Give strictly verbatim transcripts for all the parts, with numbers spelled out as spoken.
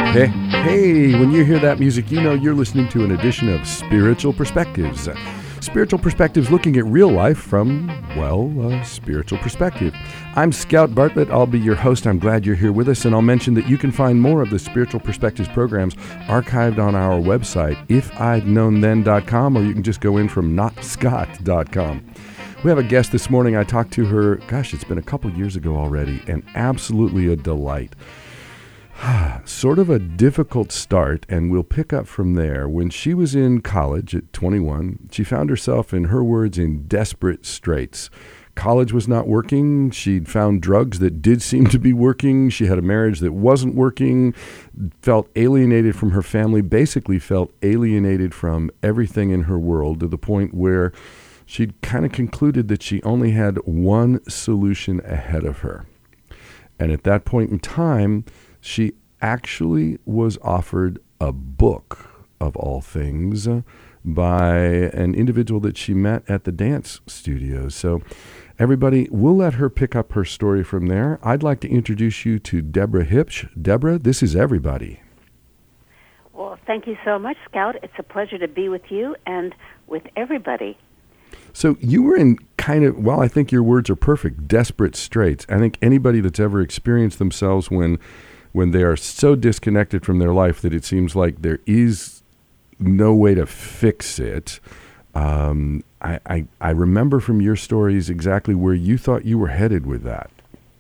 Hey, hey, when you hear that music, you know you're listening to an edition of Spiritual Perspectives. Spiritual Perspectives looking at real life from, well, a spiritual perspective. I'm Scout Bartlett. I'll be your host. I'm glad you're here with us, and I'll mention that you can find more of the Spiritual Perspectives programs archived on our website, if I'd known then dot com, or you can just go in from not scott dot com. We have a guest this morning. I talked to her, gosh, it's been a couple years ago already, and absolutely a delight. Sort of a difficult start, and we'll pick up from there. When she was in college at twenty-one, she found herself, in her words, in desperate straits. College was not working. She'd found drugs that did seem to be working. She had a marriage that wasn't working, felt alienated from her family, basically felt alienated from everything in her world, to the point where she'd kind of concluded that she only had one solution ahead of her. And at that point in time, she actually was offered a book, of all things, by an individual that she met at the dance studio. So everybody, we'll let her pick up her story from there. I'd like to introduce you to Deborah Hipsch. Deborah, this is Everybody. Well, thank you so much, Scout. It's a pleasure to be with you and with everybody. So you were in kind of, well, I think your words are perfect, desperate straits. I think anybody that's ever experienced themselves when when they are so disconnected from their life that it seems like there is no way to fix it. Um, I, I, I remember from your stories exactly where you thought you were headed with that.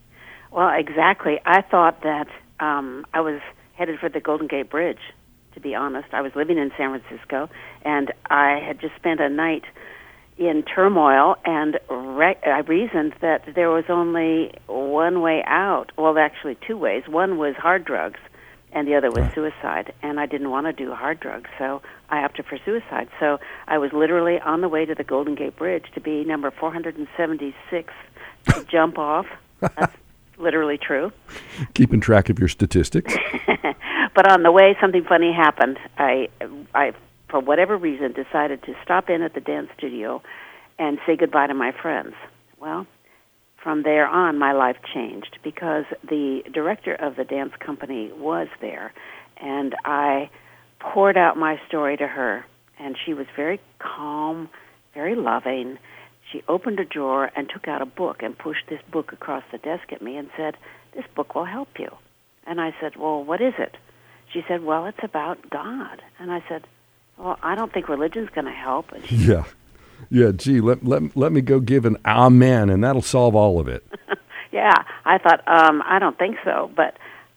Well, exactly. I thought that um, I was headed for the Golden Gate Bridge, to be honest. I was living in San Francisco, and I had just spent a night in turmoil, and re- I reasoned that there was only one way out. Well, actually two ways. One was hard drugs, and the other was suicide. And I didn't want to do hard drugs, so I opted for suicide. So I was literally on the way to the Golden Gate Bridge to be number four hundred seventy-six to jump off. That's literally true. Keeping track of your statistics. But on the way, something funny happened. I, I, for whatever reason, decided to stop in at the dance studio and say goodbye to my friends. Well, from there on, my life changed because the director of the dance company was there, and I poured out my story to her, and she was very calm, very loving. She opened a drawer and took out a book and pushed this book across the desk at me and said, "This book will help you." And I said, "Well, what is it?" She said, "Well, it's about God." And I said, "Well, I don't think religion's going to help." And she yeah. Yeah, gee, let, let, let me go give an amen, and that'll solve all of it. Yeah, I thought, um, I don't think so, but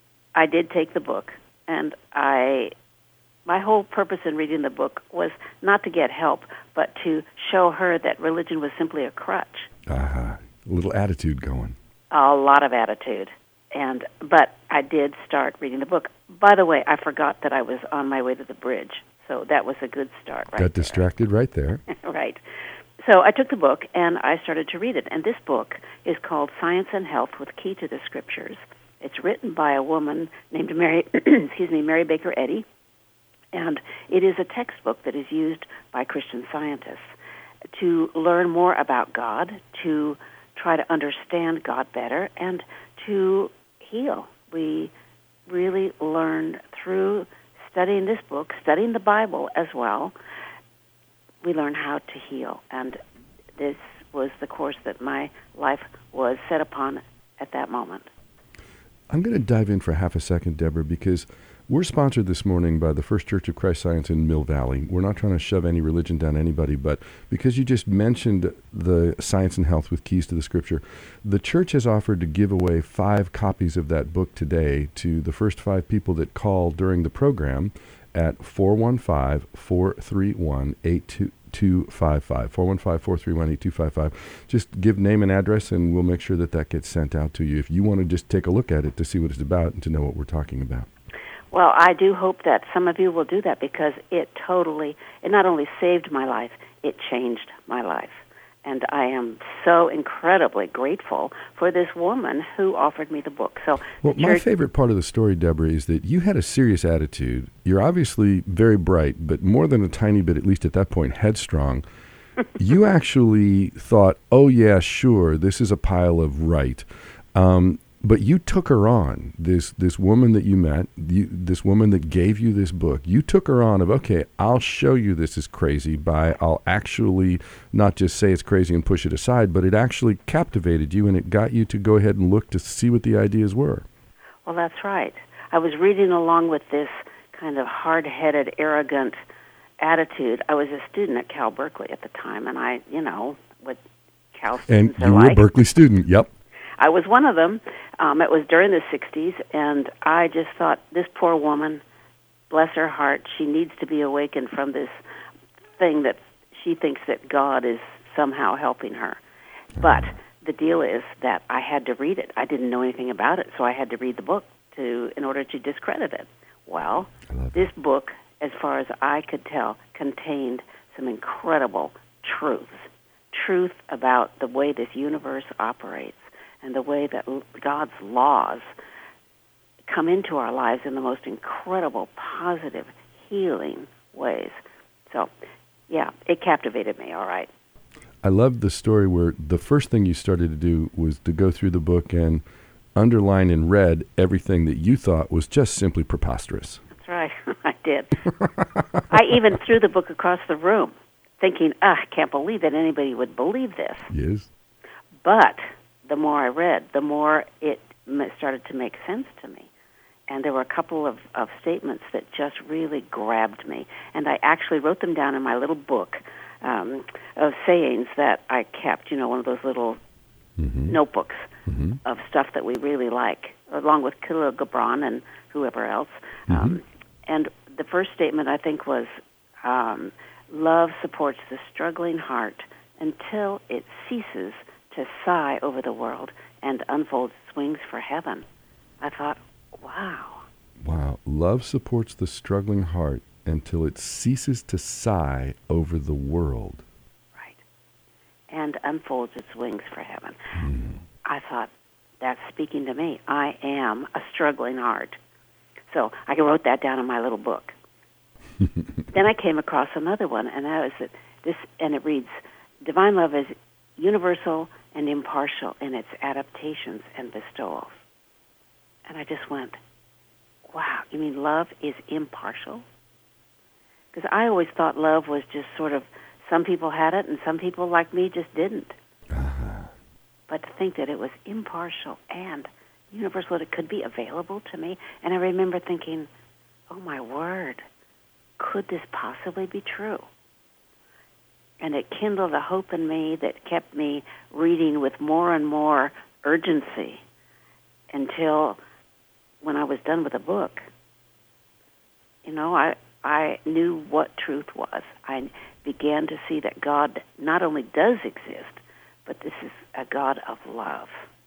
I did take the book, and I, my whole purpose in reading the book was not to get help, but to show her that religion was simply a crutch. Uh-huh. A little attitude going. A lot of attitude. And but I did start reading the book. By the way, I forgot that I was on my way to the bridge. So that was a good start, right? Got distracted right there. Right. So I took the book and I started to read it. And this book is called Science and Health with Key to the Scriptures. It's written by a woman named Mary, excuse me, Mary Baker Eddy. And it is a textbook that is used by Christian scientists to learn more about God, to try to understand God better, and to heal. We really learned through studying this book, studying the Bible as well, we learn how to heal. And this was the course that my life was set upon at that moment. I'm going to dive in for half a second, Deborah, because we're sponsored this morning by the First Church of Christ Science in Mill Valley. We're not trying to shove any religion down anybody, but because you just mentioned the Science and Health with Keys to the Scripture, the church has offered to give away five copies of that book today to the first five people that call during the program at four one five, four three one, eight two five five. four one five, four three one, eight two five five. Just give name and address, and we'll make sure that that gets sent out to you if you want to just take a look at it to see what it's about and to know what we're talking about. Well, I do hope that some of you will do that because it totally, it not only saved my life, it changed my life. And I am so incredibly grateful for this woman who offered me the book. So, well, my favorite part of the story, Deborah, is that you had a serious attitude. You're obviously very bright, but more than a tiny bit, at least at that point, headstrong. You actually thought, oh, yeah, sure, this is a pile of right. Um, But you took her on, this this woman that you met, you, this woman that gave you this book. You took her on of, okay, I'll show you this is crazy by, I'll actually not just say it's crazy and push it aside, but it actually captivated you and it got you to go ahead and look to see what the ideas were. Well, that's right. I was reading along with this kind of hard-headed, arrogant attitude. I was a student at Cal Berkeley at the time, and I, you know, what Cal students And you are were like. a Berkeley student, yep. I was one of them. Um, it was during the sixties, and I just thought, this poor woman, bless her heart, she needs to be awakened from this thing that she thinks that God is somehow helping her. But the deal is that I had to read it. I didn't know anything about it, so I had to read the book to in order to discredit it. Well, this book, as far as I could tell, contained some incredible truths. Truth about the way this universe operates and the way that God's laws come into our lives in the most incredible, positive, healing ways. So, yeah, it captivated me, all right. I loved the story where the first thing you started to do was to go through the book and underline in red everything that you thought was just simply preposterous. That's right. I did. I even threw the book across the room, thinking, ah, I can't believe that anybody would believe this. Yes. But the more I read, the more it started to make sense to me. And there were a couple of, of statements that just really grabbed me. And I actually wrote them down in my little book um, of sayings that I kept, you know, one of those little mm-hmm. notebooks mm-hmm. of stuff that we really like, along with Khalil Gibran and whoever else. Mm-hmm. Um, and the first statement, I think, was, um, love supports the struggling heart until it ceases to sigh over the world and unfolds its wings for heaven. I thought, wow. Wow. Love supports the struggling heart until it ceases to sigh over the world. Right. And unfolds its wings for heaven. Mm. I thought, that's speaking to me. I am a struggling heart. So I wrote that down in my little book. Then I came across another one, and that was that this, and it reads, divine love is universal and impartial in its adaptations and bestowals. And I just went, wow, you mean love is impartial? Because I always thought love was just sort of, some people had it and some people like me just didn't. Uh-huh. But to think that it was impartial and universal, that it could be available to me. And I remember thinking, oh my word, could this possibly be true? And it kindled a hope in me that kept me reading with more and more urgency until when I was done with the book, you know, I I knew what truth was. I began to see that God not only does exist, but this is a God of love.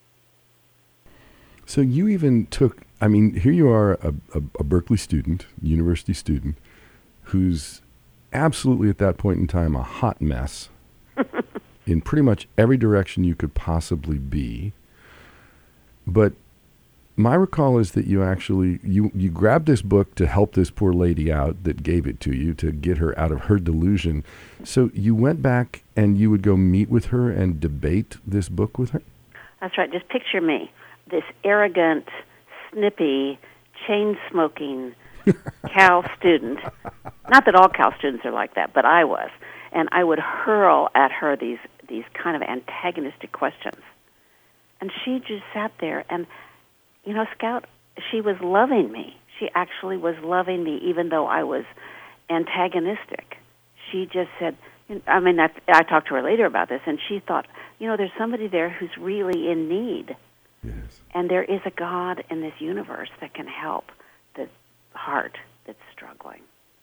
So you even took, I mean, here you are, a, a, a Berkeley student, university student, who's absolutely at that point in time a hot mess in pretty much every direction you could possibly be. But my recall is that you actually, you, you grabbed this book to help this poor lady out that gave it to you, to get her out of her delusion. So you went back and you would go meet with her and debate this book with her? That's right. Just picture me, this arrogant, snippy, chain-smoking Cal student. Not that all Cal students are like that, but I was. And I would hurl at her these, these kind of antagonistic questions. And she just sat there and, you know, Scout, she was loving me. She actually was loving me even though I was antagonistic. She just said, I mean, I, I talked to her later about this, and she thought, you know, there's somebody there who's really in need. Yes. And there is a God in this universe that can help the heart that's struggling.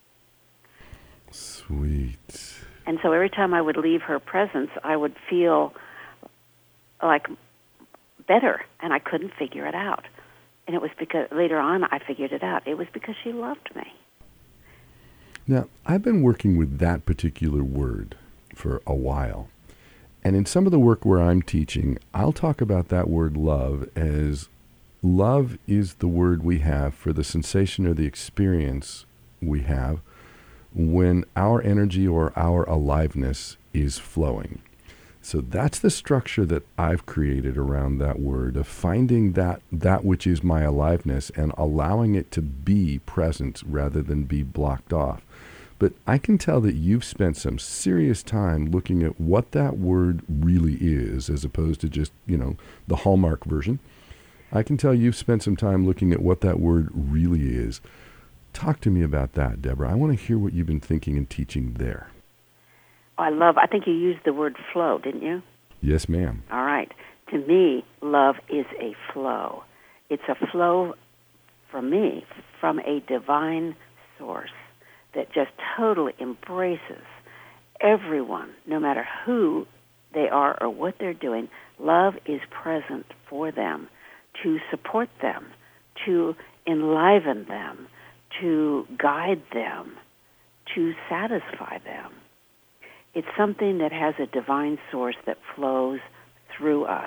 Sweet. And so every time I would leave her presence, I would feel like better, and I couldn't figure it out. And it was because later on I figured it out. It was because she loved me. Now, I've been working with that particular word for a while. And in some of the work where I'm teaching, I'll talk about that word love as love is the word we have for the sensation or the experience we have when our energy or our aliveness is flowing. So that's the structure that I've created around that word, of finding that that which is my aliveness and allowing it to be present rather than be blocked off. But I can tell that you've spent some serious time looking at what that word really is, as opposed to just, you know, the Hallmark version. I can tell you've spent some time looking at what that word really is. Talk to me about that, Deborah. I want to hear what you've been thinking and teaching there. I love, I think you used the word flow, didn't you? Yes, ma'am. All right. To me, love is a flow. It's a flow, for me, from a divine source that just totally embraces everyone, no matter who they are or what they're doing. Love is present for them, to support them, to enliven them, to guide them, to satisfy them. It's something that has a divine source that flows through us.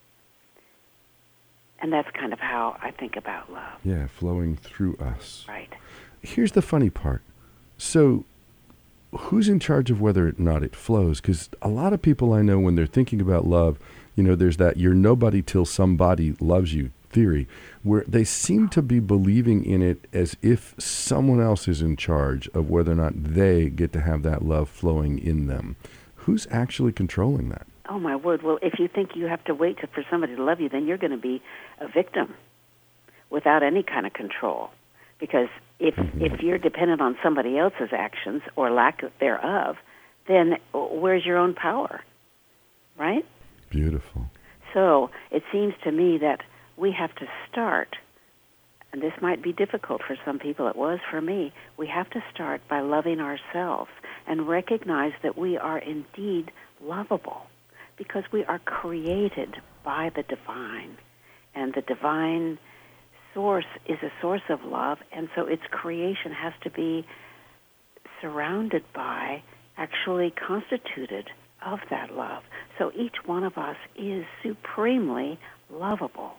And that's kind of how I think about love. Yeah, flowing through us. Right. Here's the funny part. So who's in charge of whether or not it flows? Because a lot of people I know, when they're thinking about love, you know, there's that you're nobody till somebody loves you theory, where they seem to be believing in it as if someone else is in charge of whether or not they get to have that love flowing in them. Who's actually controlling that? Oh, my word. Well, if you think you have to wait to, for somebody to love you, then you're going to be a victim without any kind of control. Because if mm-hmm. if you're dependent on somebody else's actions or lack thereof, then where's your own power, right? Beautiful. So it seems to me that we have to start, and this might be difficult for some people, it was for me, we have to start by loving ourselves and recognize that we are indeed lovable because we are created by the divine, and the divine source is a source of love, and so its creation has to be surrounded by, actually constituted of that love. So each one of us is supremely lovable.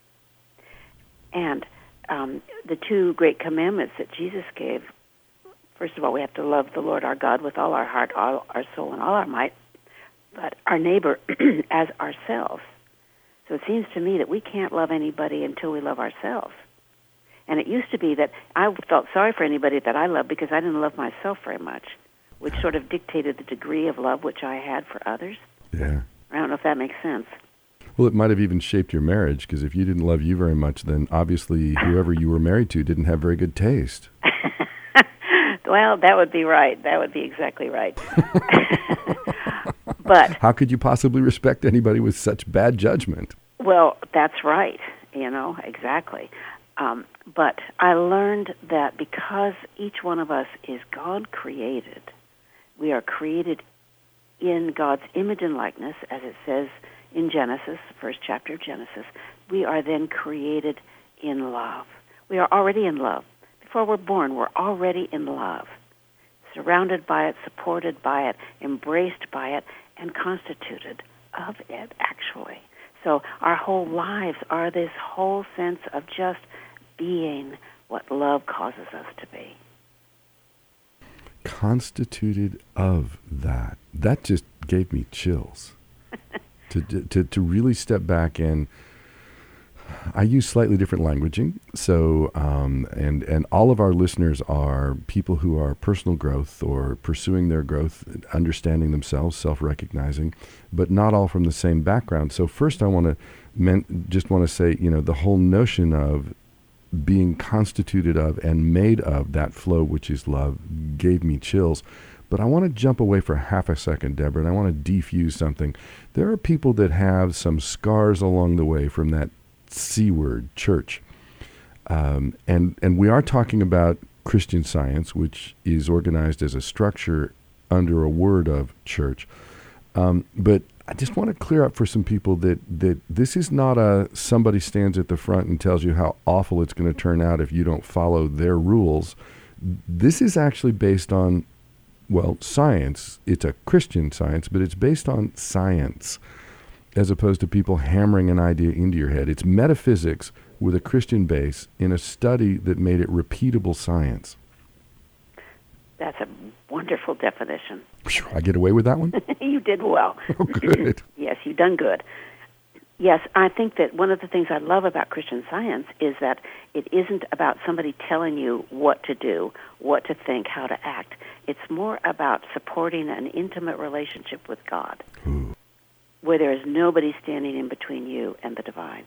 And um, the two great commandments that Jesus gave, first of all, we have to love the Lord our God with all our heart, all our soul, and all our might, but our neighbor as ourselves. So it seems to me that we can't love anybody until we love ourselves. And it used to be that I felt sorry for anybody that I loved because I didn't love myself very much, which sort of dictated the degree of love which I had for others. Yeah. I don't know if that makes sense. Well, it might have even shaped your marriage, because if you didn't love you very much, then obviously whoever you were married to didn't have very good taste. Well, that would be right. That would be exactly right. But how could you possibly respect anybody with such bad judgment? Well, that's right. You know, exactly. Um, but I learned that because each one of us is God created, we are created in God's image and likeness, as it says in Genesis, the first chapter of Genesis. We are then created in love. We are already in love. Before we're born, we're already in love, surrounded by it, supported by it, embraced by it, and constituted of it, actually. So our whole lives are this whole sense of just being what love causes us to be. Constituted of that. That just gave me chills. to, to to really step back, and I use slightly different languaging. So, um, and and all of our listeners are people who are personal growth or pursuing their growth, understanding themselves, self-recognizing, but not all from the same background. So first I want to men- just want to say, you know, the whole notion of being constituted of and made of that flow, which is love, gave me chills. But I want to jump away for half a second, Deborah, and I want to defuse something. There are people that have some scars along the way from that C word, church. Um, and, and we are talking about Christian Science, which is organized as a structure under a word of church. Um, but I just want to clear up for some people that, that this is not a somebody stands at the front and tells you how awful it's going to turn out if you don't follow their rules. This is actually based on, well, science. It's a Christian science, but it's based on science as opposed to people hammering an idea into your head. It's metaphysics with a Christian base in a study that made it repeatable science. That's a wonderful definition. I get away with that one? You did well. Oh, good. Yes, you've done good. Yes, I think that one of the things I love about Christian Science is that it isn't about somebody telling you what to do, what to think, how to act. It's more about supporting an intimate relationship with God, Ooh. Where there is nobody standing in between you and the divine.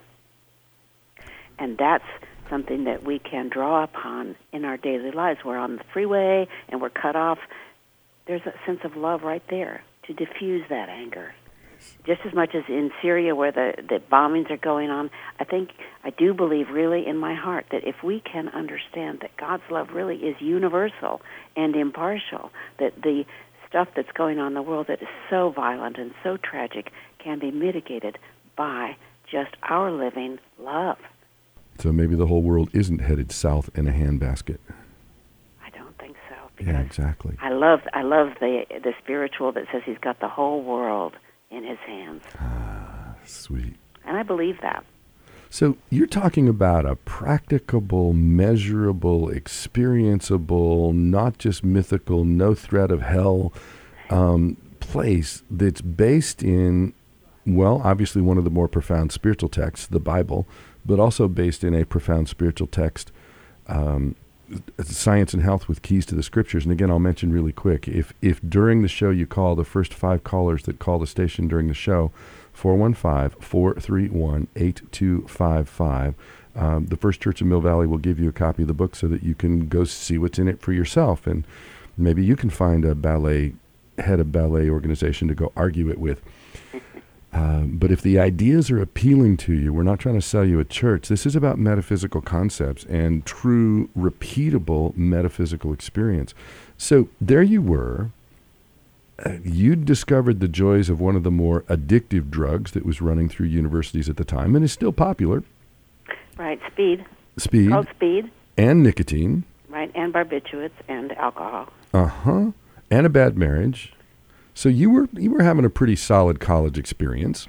And that's something that we can draw upon in our daily lives. We're on the freeway and we're cut off. There's a sense of love right there to diffuse that anger. Just as much as in Syria where the, the bombings are going on, I think, I do believe really in my heart that if we can understand that God's love really is universal and impartial, that the stuff that's going on in the world that is so violent and so tragic can be mitigated by just our living love. So maybe the whole world isn't headed south in a handbasket. I don't think so. Yeah, exactly. I love I love the the spiritual that says he's got the whole world in his hands. Ah, sweet. And I believe that. So you're talking about a practicable, measurable, experienceable, not just mythical, no threat of hell um, place that's based in, well, obviously one of the more profound spiritual texts, the Bible, but also based in a profound spiritual text, um, Science and Health with Keys to the Scriptures. And again, I'll mention really quick, if if during the show you call the first five callers that call the station during the show, four one five, four three one, eight two five five, um, the First Church of Mill Valley will give you a copy of the book so that you can go see what's in it for yourself. And maybe you can find a ballet, head of ballet organization to go argue it with. Um, but if the ideas are appealing to you, we're not trying to sell you a church. This is about metaphysical concepts and true, repeatable metaphysical experience. So there you were. Uh, you discovered the joys of one of the more addictive drugs that was running through universities at the time and is still popular. Right, speed. Speed. It's called speed. And nicotine. Right, and barbiturates and alcohol. Uh-huh. And a bad marriage. So you were you were having a pretty solid college experience.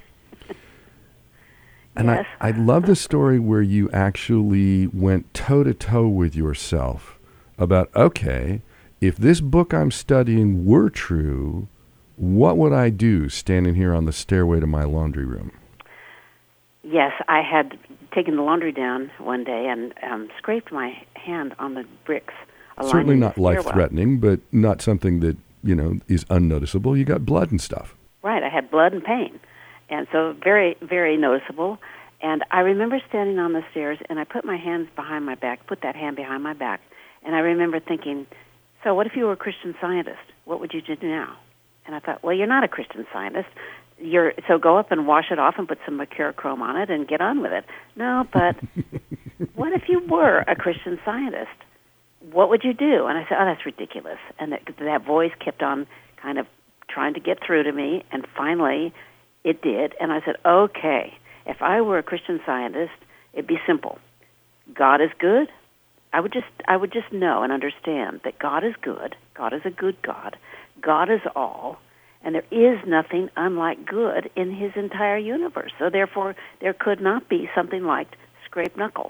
And yes. I, I love the story where you actually went toe-to-toe with yourself about, okay, if this book I'm studying were true, what would I do standing here on the stairway to my laundry room? Yes, I had taken the laundry down one day and um, scraped my hand on the bricks. Certainly not life-threatening, but not something that, you know, is unnoticeable. You got blood and stuff. Right, I had blood and pain. And so very, very noticeable. And I remember standing on the stairs, and I put my hands behind my back, put that hand behind my back, and I remember thinking, so what if you were a Christian Scientist? What would you do now? And I thought, well, you're not a Christian Scientist. You're so go up and wash it off and put some mercurochrome on it and get on with it. No, but what if you were a Christian Scientist? What would you do? And I said, oh, that's ridiculous. And that, that voice kept on kind of trying to get through to me, and finally it did. And I said, okay, if I were a Christian Scientist, it'd be simple. God is good. I would just I would just know and understand that God is good. God is a good God. God is all. And there is nothing unlike good in his entire universe. So therefore, there could not be something like scraped knuckles.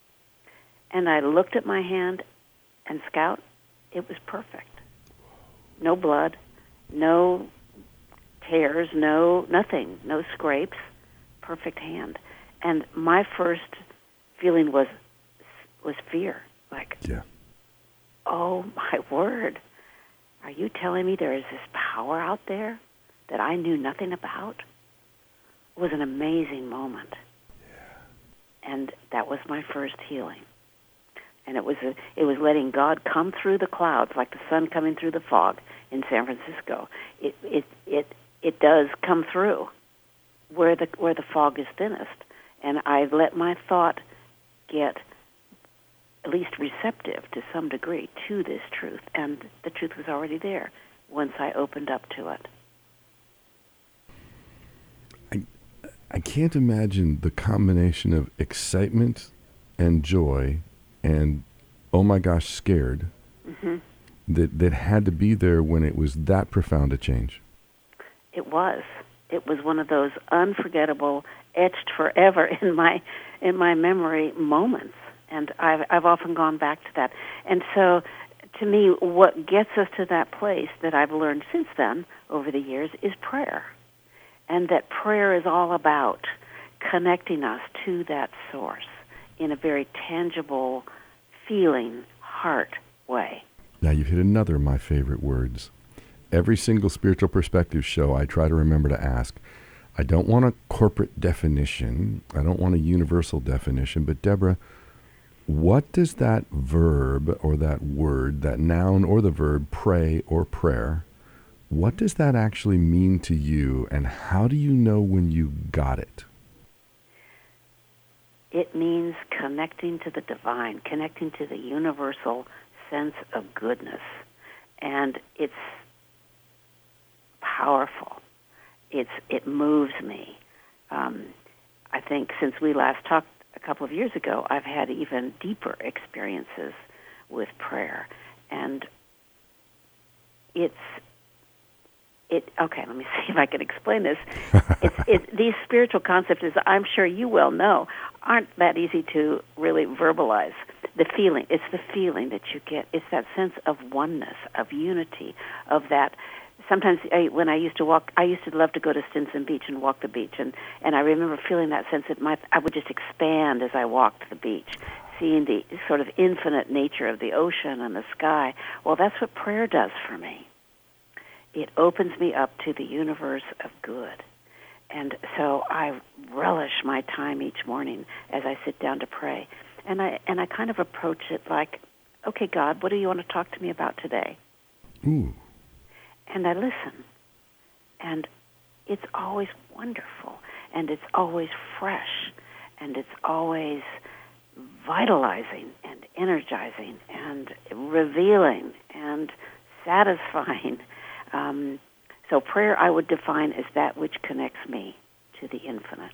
And I looked at my hand, and Scout, it was perfect. No blood, no tears, no nothing, no scrapes, perfect hand. And my first feeling was was fear. Like, yeah. Oh, my word. Are you telling me there is this power out there that I knew nothing about? It was an amazing moment. Yeah. And that was my first healing. And it was a, it was letting God come through the clouds like the sun coming through the fog in San Francisco. It it it it does come through where the where the fog is thinnest. And I let my thought get at least receptive to some degree to this truth, and the truth was already there once I opened up to it. I I can't imagine the combination of excitement and joy and, oh my gosh, scared, mm-hmm. that, that had to be there when it was that profound a change. It was. It was one of those unforgettable, etched forever in my in my memory moments. And I've, I've often gone back to that. And so to me, what gets us to that place that I've learned since then over the years is prayer. And that prayer is all about connecting us to that source in a very tangible, feeling, heart way. Now you've hit another of my favorite words. Every single Spiritual Perspective show, I try to remember to ask, I don't want a corporate definition, I don't want a universal definition, but Deborah, what does that verb or that word, that noun or the verb, pray or prayer, what does that actually mean to you, and how do you know when you got it? It means connecting to the divine, connecting to the universal sense of goodness. And it's powerful. It's It moves me. Um, I think since we last talked a couple of years ago, I've had even deeper experiences with prayer. And it's It, okay, let me see if I can explain this. It's, it, these spiritual concepts, as I'm sure you well know, aren't that easy to really verbalize. The feeling, it's the feeling that you get. It's that sense of oneness, of unity, of that. Sometimes I, when I used to walk, I used to love to go to Stinson Beach and walk the beach, and, and I remember feeling that sense that my, I would just expand as I walked the beach, seeing the sort of infinite nature of the ocean and the sky. Well, that's what prayer does for me. It opens me up to the universe of good. And so I relish my time each morning as I sit down to pray. And I and I kind of approach it like, okay, God, what do you want to talk to me about today? Ooh. And I listen. And it's always wonderful. And it's always fresh. And it's always vitalizing and energizing and revealing and satisfying. Um, so prayer I would define as that which connects me to the infinite.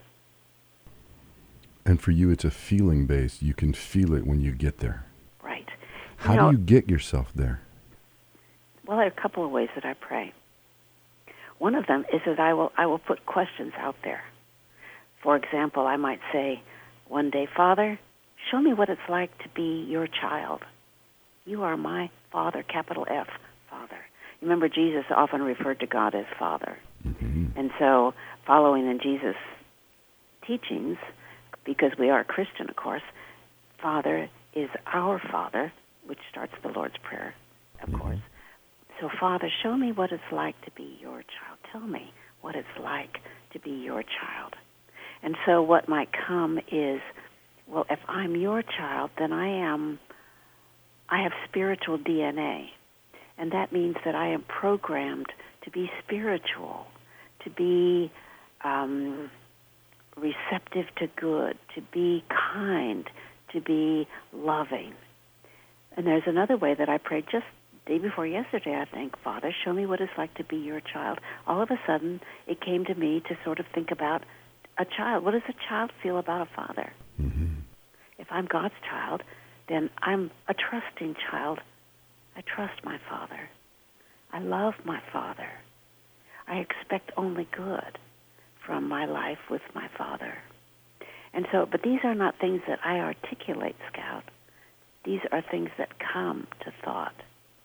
And for you, it's a feeling base. You can feel it when you get there. Right. How you know, do you get yourself there? Well, there are a couple of ways that I pray. One of them is that I will I will put questions out there. For example, I might say one day, Father, show me what it's like to be your child. You are my Father, capital F, Father. Remember, Jesus often referred to God as Father. Mm-hmm. And so, following in Jesus' teachings, because we are Christian, of course, Father is our Father, which starts the Lord's Prayer, of mm-hmm. course. So, Father, show me what it's like to be your child. Tell me what it's like to be your child. And so what might come is, well, if I'm your child, then I am, I have spiritual D N A. And that means that I am programmed to be spiritual, to be um, receptive to good, to be kind, to be loving. And there's another way that I prayed just day before yesterday, I think, Father, show me what it's like to be your child. All of a sudden, it came to me to sort of think about a child. What does a child feel about a father? Mm-hmm. If I'm God's child, then I'm a trusting child. I trust my Father. I love my Father. I expect only good from my life with my Father. And so, but these are not things that I articulate, Scout. These are things that come to thought.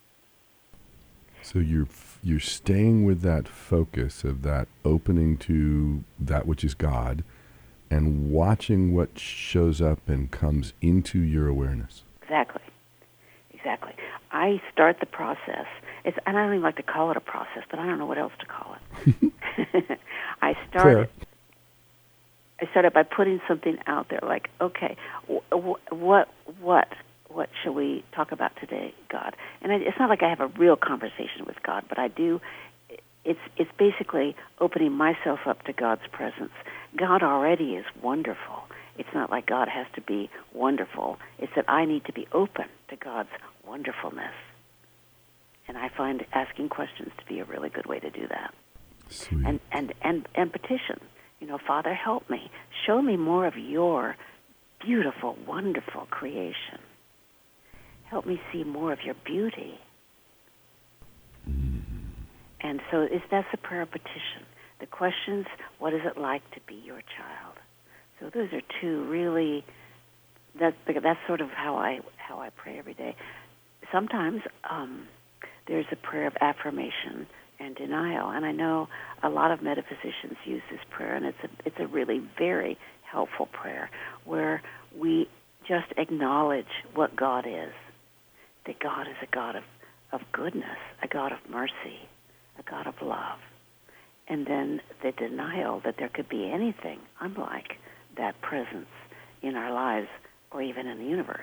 So you're you're staying with that focus of that opening to that which is God and watching what shows up and comes into your awareness. Exactly. Exactly. I start the process. It's, and I don't even like to call it a process, but I don't know what else to call it. I start. I started by putting something out there, like, okay, wh- what, what, what shall we talk about today, God? And I, it's not like I have a real conversation with God, but I do. It's it's basically opening myself up to God's presence. God already is wonderful. It's not like God has to be wonderful. It's that I need to be open to God's wonderfulness. And I find asking questions to be a really good way to do that. Sweet. And, and, and, and petition. You know, Father, help me. Show me more of your beautiful, wonderful creation. Help me see more of your beauty. Mm. And so it's, that's a prayer of petition. The questions, what is it like to be your child? So those are two really, that's, that's sort of how I how I pray every day. sometimes um, there's a prayer of affirmation and denial, and I know a lot of metaphysicians use this prayer, and it's a, it's a really very helpful prayer where we just acknowledge what God is, that God is a God of, of goodness, a God of mercy, a God of love, and then the denial that there could be anything unlike that presence in our lives or even in the universe.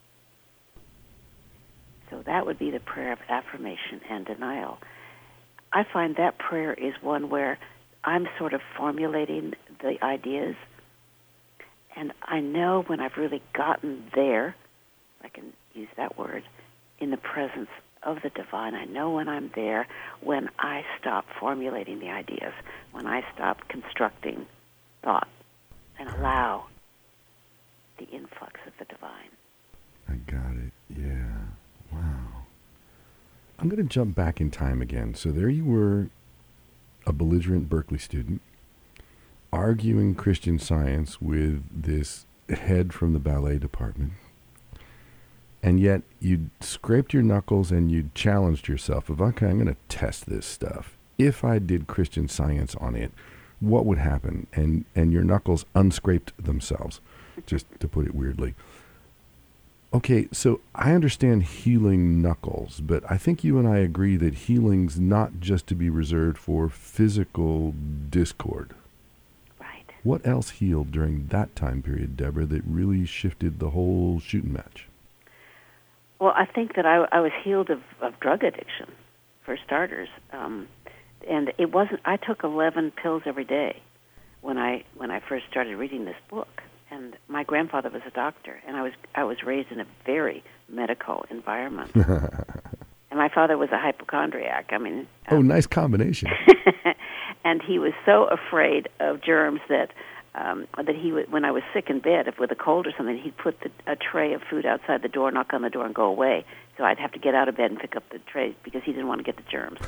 So that would be the prayer of affirmation and denial. I find that prayer is one where I'm sort of formulating the ideas, and I know when I've really gotten there, I can use that word, in the presence of the divine. I know when I'm there, when I stop formulating the ideas, when I stop constructing thought and allow the influx of the divine. I got it. Yeah. Wow. I'm going to jump back in time again. So there you were, a belligerent Berkeley student, arguing Christian Science with this head from the ballet department. And yet you'd scraped your knuckles and you'd challenged yourself of, okay, I'm going to test this stuff. If I did Christian Science on it, what would happen? And and your knuckles unscraped themselves, just to put it weirdly. Okay, so I understand healing knuckles, but I think you and I agree that healing's not just to be reserved for physical discord. Right. What else healed during that time period, Deborah, that really shifted the whole shooting match? Well, I think that I, I was healed of, of drug addiction, for starters. Um, and it wasn't, I took eleven pills every day when I when I first started reading this book. And my grandfather was a doctor, and I was I was raised in a very medical environment. And my father was a hypochondriac. I mean, um, oh, nice combination. And he was so afraid of germs that um, that he would, when I was sick in bed, if with a cold or something, he'd put the, a tray of food outside the door, knock on the door, and go away. So I'd have to get out of bed and pick up the tray because he didn't want to get the germs.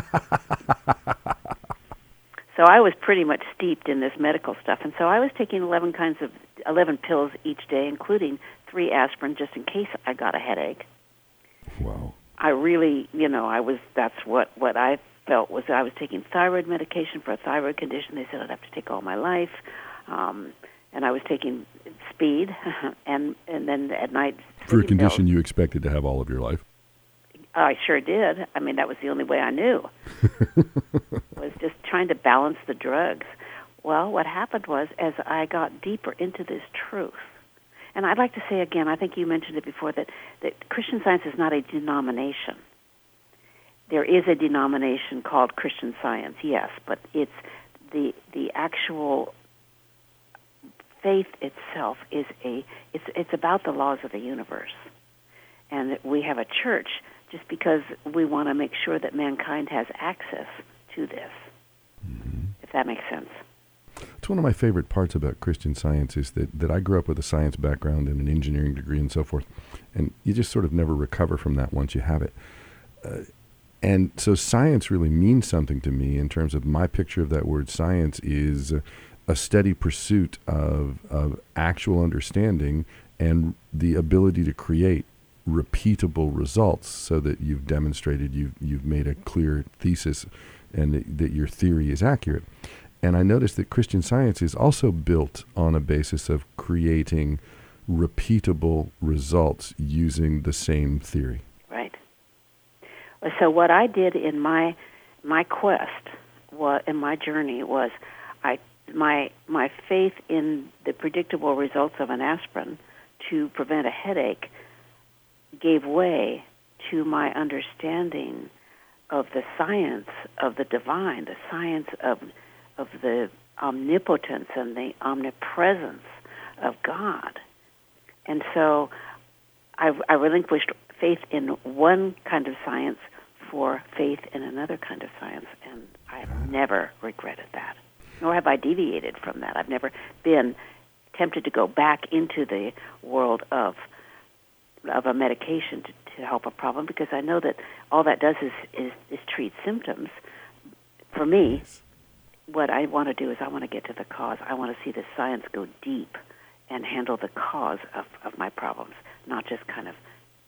So I was pretty much steeped in this medical stuff, and so I was taking eleven kinds of eleven pills each day, including three aspirin, just in case I got a headache. Wow! I really, you know, I was. That's what what I felt was I was taking thyroid medication for a thyroid condition. They said I'd have to take all my life, um, and I was taking speed, and and then at night for a condition pills. You expected to have all of your life. I sure did. I mean, that was the only way I knew. Was just trying to balance the drugs. Well, what happened was, as I got deeper into this truth, and I'd like to say again, I think you mentioned it before, that, that Christian Science is not a denomination. There is a denomination called Christian Science, yes, but it's the the actual faith itself is a it's it's about the laws of the universe, and we have a church just because we want to make sure that mankind has access to this, mm-hmm. if that makes sense. It's one of my favorite parts about Christian Science is that, that I grew up with a science background and an engineering degree and so forth, and you just sort of never recover from that once you have it. Uh, and so science really means something to me in terms of my picture of that word science is a, a steady pursuit of, of actual understanding and the ability to create repeatable results so that you've demonstrated, you've, you've made a clear thesis and that, that your theory is accurate. And I noticed that Christian Science is also built on a basis of creating repeatable results using the same theory. Right. So what I did in my my quest, what in my journey was, I my my faith in the predictable results of an aspirin to prevent a headache gave way to my understanding of the science of the divine, the science of of the omnipotence and the omnipresence of God. And so I, I relinquished faith in one kind of science for faith in another kind of science, and I've never regretted that, nor have I deviated from that. I've never been tempted to go back into the world of of a medication to, to help a problem, because I know that all that does is, is, is treat symptoms. For me, what I want to do is I want to get to the cause. I want to see the science go deep and handle the cause of, of my problems, not just kind of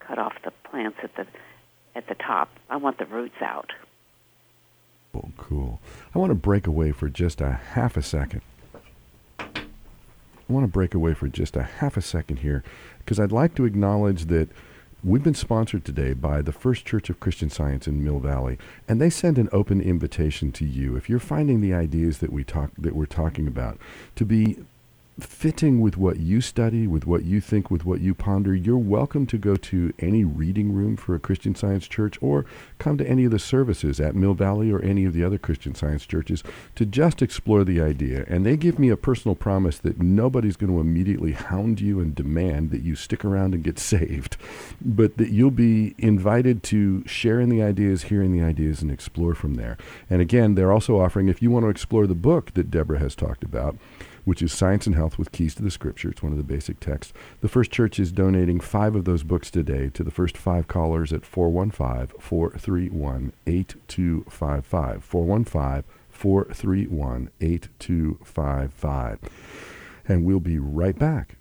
cut off the plants at the at the top. I want the roots out. Oh, cool. I want to break away for just a half a second. I want to break away for just a half a second here, because I'd like to acknowledge that we've been sponsored today by the First Church of Christian Science in Mill Valley, and they send an open invitation to you. If you're finding the ideas that we talk that we're talking about to be fitting with what you study, with what you think, with what you ponder, you're welcome to go to any reading room for a Christian Science church, or come to any of the services at Mill Valley or any of the other Christian Science churches to just explore the idea. And they give me a personal promise that nobody's going to immediately hound you and demand that you stick around and get saved, but that you'll be invited to share in the ideas, hear in the ideas, and explore from there. And again, they're also offering, if you want to explore the book that Deborah has talked about, which is Science and Health with Keys to the Scripture. It's one of the basic texts. The First Church is donating five of those books today to the first five callers at four one five, four three one, eight two five five. four one five, four three one, eight two five five. And we'll be right back.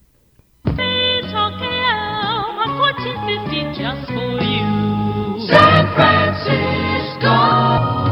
fourteen fifty just for you. San Francisco.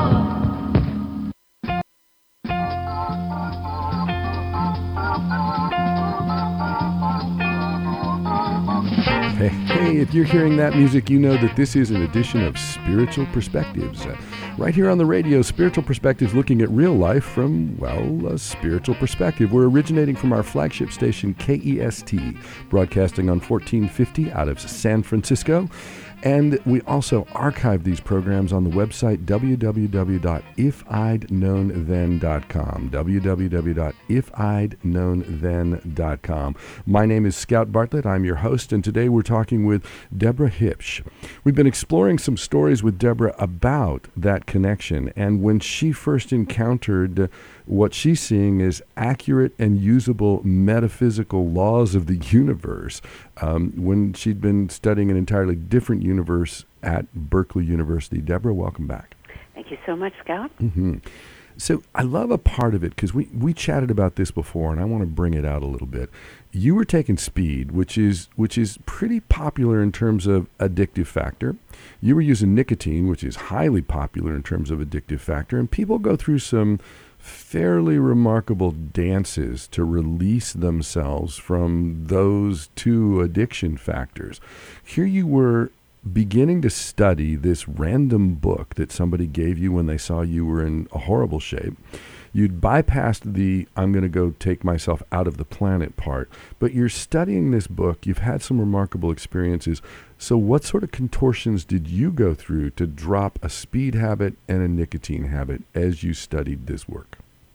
Hey, hey, if you're hearing that music, you know that this is an edition of Spiritual Perspectives. Uh, right here on the radio, Spiritual Perspectives, looking at real life from, well, a spiritual perspective. We're originating from our flagship station, K E S T, broadcasting on fourteen fifty out of San Francisco. And we also archive these programs on the website w w w dot if i'd known then dot com. w w w dot if i'd known then dot com. My name is Scout Bartlett. I'm your host, and today we're talking with Deborah Hipsch. We've been exploring some stories with Deborah about that connection, and when she first encountered what she's seeing as accurate and usable metaphysical laws of the universe, um, when she'd been studying an entirely different universe at Berkeley University. Deborah, welcome back. Thank you so much, Scout. Mm-hmm. So I love a part of it, because we, we chatted about this before, and I want to bring it out a little bit. You were taking speed, which is which is pretty popular in terms of addictive factor. You were using nicotine, which is highly popular in terms of addictive factor, and people go through some fairly remarkable dances to release themselves from those two addiction factors. Here you were beginning to study this random book that somebody gave you when they saw you were in a horrible shape. You'd bypassed the I'm going to go take myself out of the planet part, but you're studying this book. You've had some remarkable experiences. So what sort of contortions did you go through to drop a speed habit and a nicotine habit as you studied this work?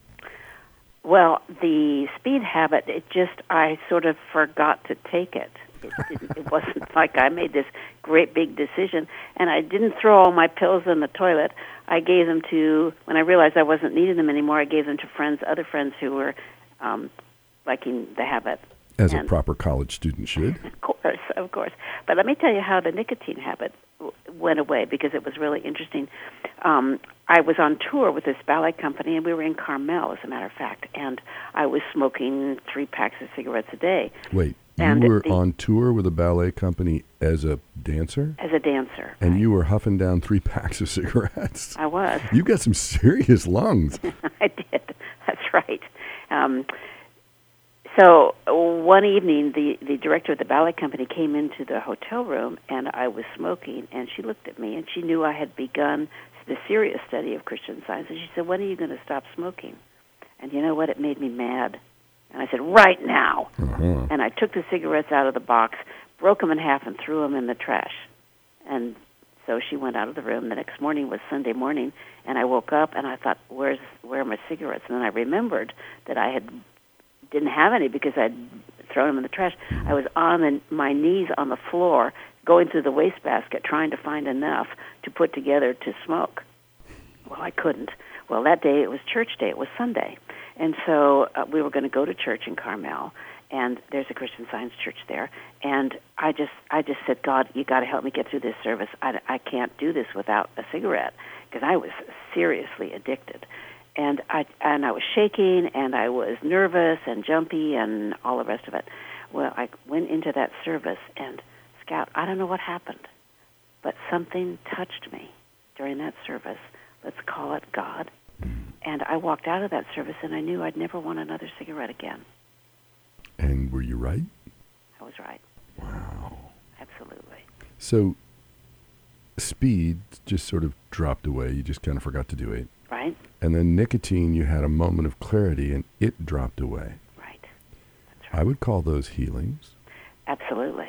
Well, the speed habit, it just, I sort of forgot to take it. It, didn't, it wasn't like I made this great big decision, and I didn't throw all my pills in the toilet. I gave them to, when I realized I wasn't needing them anymore, I gave them to friends, other friends who were um, liking the habit. As and a proper college student should. Of course, of course. But let me tell you how the nicotine habit w- went away, because it was really interesting. Um, I was on tour with this ballet company, and we were in Carmel, as a matter of fact, and I was smoking three packs of cigarettes a day. Wait, and you were the, on tour with a ballet company as a dancer? As a dancer. And right. You were huffing down three packs of cigarettes? I was. You got some serious lungs. I did. That's right. Um, so one evening, the, the director of the ballet company came into the hotel room, and I was smoking, and she looked at me, and she knew I had begun the serious study of Christian Science, and she said, "When are you going to stop smoking?" And you know what? It made me mad. And I said, "Right now." Uh-huh. And I took the cigarettes out of the box, broke them in half, and threw them in the trash. And so she went out of the room. The next morning was Sunday morning, and I woke up, and I thought, where's where are my cigarettes? And then I remembered that I had didn't have any because I'd thrown them in the trash. I was on the, my knees on the floor, going through the wastebasket, trying to find enough to put together to smoke. Well, I couldn't. Well, that day it was church day. It was Sunday. And so uh, we were going to go to church in Carmel, and there's a Christian Science church there. And I just I just said, "God, you got to help me get through this service. I, I can't do this without a cigarette," because I was seriously addicted. And I and I was shaking, and I was nervous and jumpy and all the rest of it. Well, I went into that service, and Scout, I don't know what happened, but something touched me during that service. Let's call it God. And I walked out of that service, and I knew I'd never want another cigarette again. And were you right? I was right. Wow. Absolutely. So speed just sort of dropped away. You just kind of forgot to do it. Right. And then nicotine, you had a moment of clarity, and it dropped away. Right. That's right. I would call those healings. Absolutely.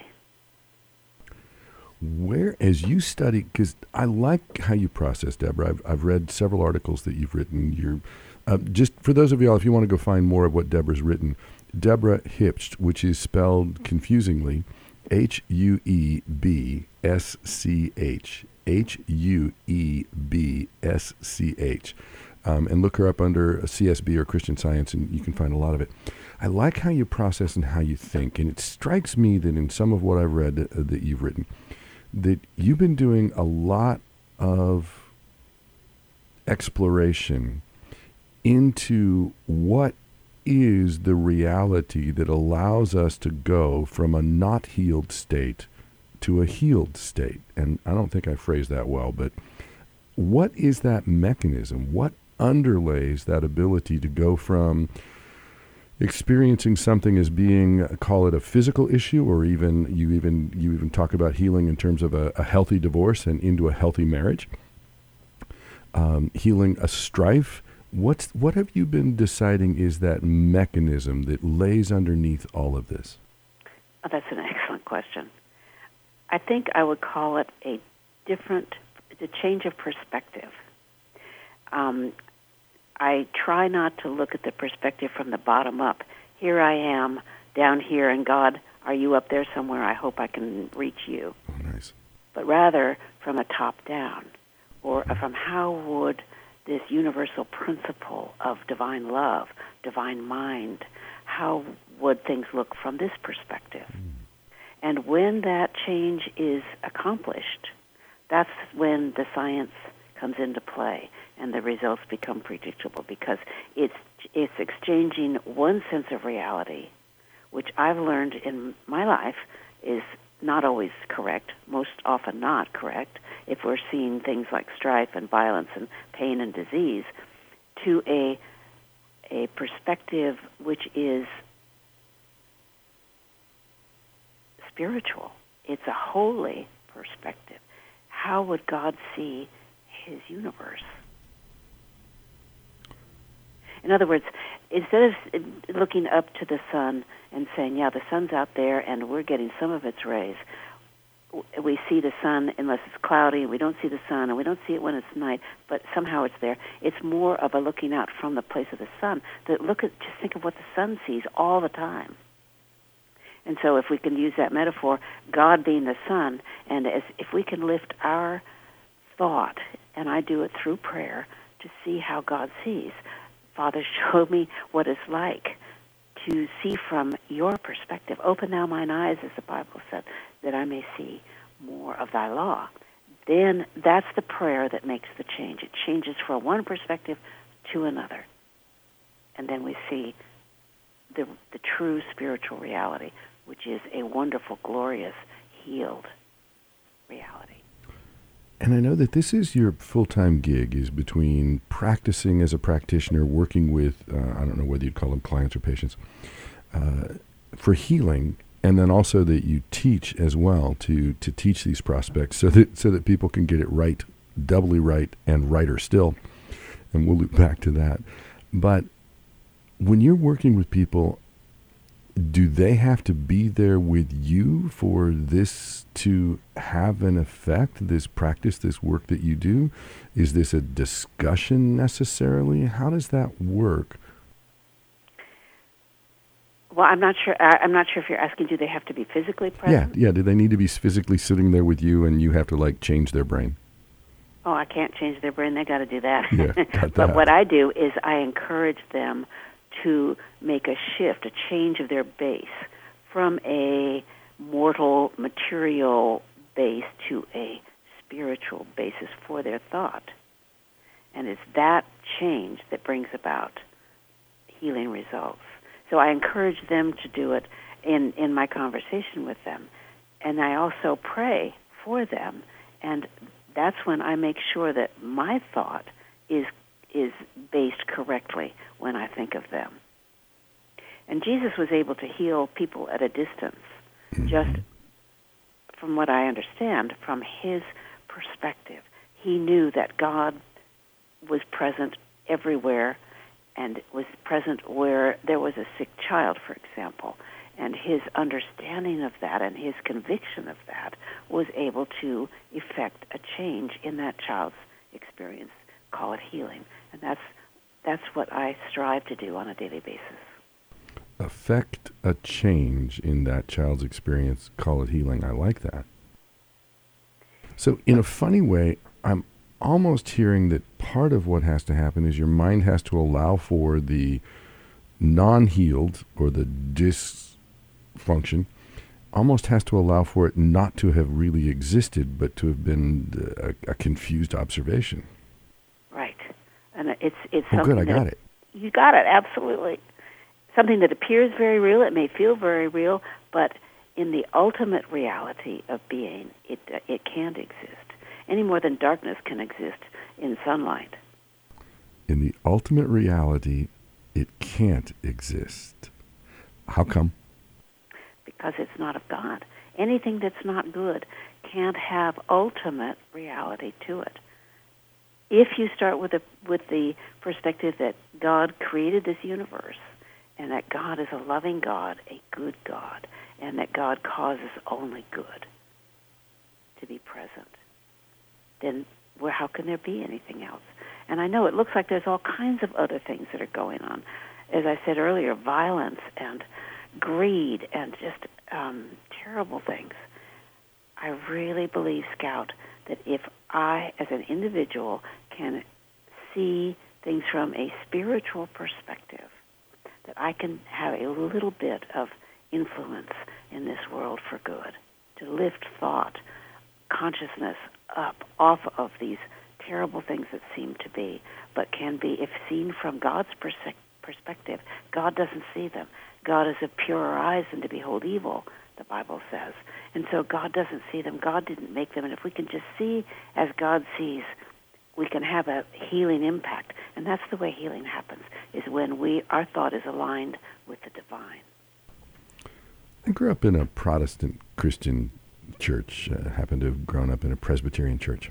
Where, as you study, because I like how you process, Deborah. I've, I've read several articles that you've written. You're, uh, just for those of y'all, if you want to go find more of what Deborah's written, Deborah Hipsch, which is spelled confusingly, H U E B S C H, H U E B S C H. Um, and look her up under C S B or Christian Science, and you can find a lot of it. I like how you process and how you think, and it strikes me that in some of what I've read uh, that you've written, that you've been doing a lot of exploration into what is the reality that allows us to go from a not healed state to a healed state. And I don't think I phrased that well, but what is that mechanism? What underlays that ability to go from experiencing something as being, uh, call it a physical issue, or even you even you even talk about healing in terms of a, a healthy divorce and into a healthy marriage, um, healing a strife. What's what have you been deciding is that mechanism that lays underneath all of this? Oh, that's an excellent question. I think I would call it a different, a change of perspective. Um, I try not to look at the perspective from the bottom up. Here I am down here, and God, are you up there somewhere? I hope I can reach you. Oh, nice. But rather from a top down, or from how would this universal principle of divine love, divine mind, how would things look from this perspective? Mm. And when that change is accomplished, that's when the science comes into play and the results become predictable, because it's it's exchanging one sense of reality, which I've learned in my life is not always correct, most often not correct, if we're seeing things like strife and violence and pain and disease, to a a perspective which is spiritual. It's a holy perspective. How would God see his universe? In other words, instead of looking up to the sun and saying, yeah, the sun's out there and we're getting some of its rays, we see the sun unless it's cloudy, we don't see the sun, and we don't see it when it's night, but somehow it's there. It's more of a looking out from the place of the sun. That look at, just think of what the sun sees all the time. And so if we can use that metaphor, God being the sun, and as if we can lift our thought, and I do it through prayer, to see how God sees. Father, show me what it's like to see from your perspective. Open now mine eyes, as the Bible said, that I may see more of thy law. Then that's the prayer that makes the change. It changes from one perspective to another. And then we see the, the true spiritual reality, which is a wonderful, glorious, healed reality. And I know that this is your full-time gig, is between practicing as a practitioner, working with, uh, I don't know whether you'd call them clients or patients, uh, for healing, and then also that you teach as well to, to teach these prospects so that so that people can get it right, doubly right, and righter still. And we'll loop back to that. But when you're working with people, do they have to be there with you for this to have an effect, this practice, this work that you do? Is this a discussion necessarily? How does that work? Well, I'm not sure. I'm not sure if you're asking, do they have to be physically present? Yeah, yeah. Do they need to be physically sitting there with you, and you have to like change their brain? Oh, I can't change their brain. They got to do that. Yeah, got but that. What I do is I encourage them to make a shift, a change of their base from a mortal, material base to a spiritual basis for their thought. And it's that change that brings about healing results. So I encourage them to do it in, in my conversation with them. and I also pray for them, and that's when I make sure that my thought is is based correctly when I think of them. And Jesus was able to heal people at a distance, just from what I understand, from his perspective. He knew that God was present everywhere and was present where there was a sick child, for example. And his understanding of that and his conviction of that was able to effect a change in that child's experience. Call it healing. And that's that's what I strive to do on a daily basis. Affect a change in that child's experience. Call it healing. I like that. So in a funny way, I'm almost hearing that part of what has to happen is your mind has to allow for the non-healed or the dysfunction, almost has to allow for it not to have really existed, but to have been a, a confused observation. Right. And it's it's Oh, something good, I got that, it. You got it, absolutely. Something that appears very real, it may feel very real, but in the ultimate reality of being, it uh, it can't exist, any more than darkness can exist in sunlight. In the ultimate reality, it can't exist. How come? Because it's not of God. Anything that's not good can't have ultimate reality to it. If you start with the with the perspective that God created this universe, and that God is a loving God, a good God, and that God causes only good to be present, then where how can there be anything else? And I know it looks like there's all kinds of other things that are going on. As I said earlier, violence and greed and just um, terrible things. I really believe, Scout, that if I, as an individual, can see things from a spiritual perspective, that I can have a little bit of influence in this world for good, to lift thought, consciousness up off of these terrible things that seem to be, but can be, if seen from God's perse- perspective, God doesn't see them. God is of purer eyes than to behold evil, the Bible says. And so God doesn't see them. God didn't make them. And if we can just see as God sees, we can have a healing impact. And that's the way healing happens, is when we our thought is aligned with the divine. I grew up in a Protestant Christian church, uh, happened to have grown up in a Presbyterian church.